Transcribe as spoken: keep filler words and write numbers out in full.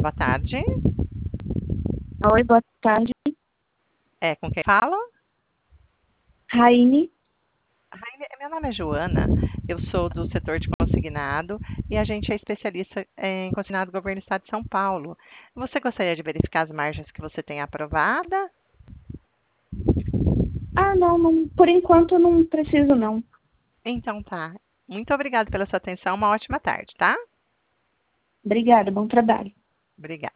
Boa tarde. Oi, boa tarde. É, com quem fala? Raine. Raine, meu nome é Joana, eu sou do setor de consignado e a gente é especialista em consignado do Governo do Estado de São Paulo. Você gostaria de verificar as margens que você tem aprovada? Ah, não, não, por enquanto não preciso não. Então tá. Muito obrigada pela sua atenção, uma ótima tarde, tá? Obrigada, bom trabalho. Obrigada.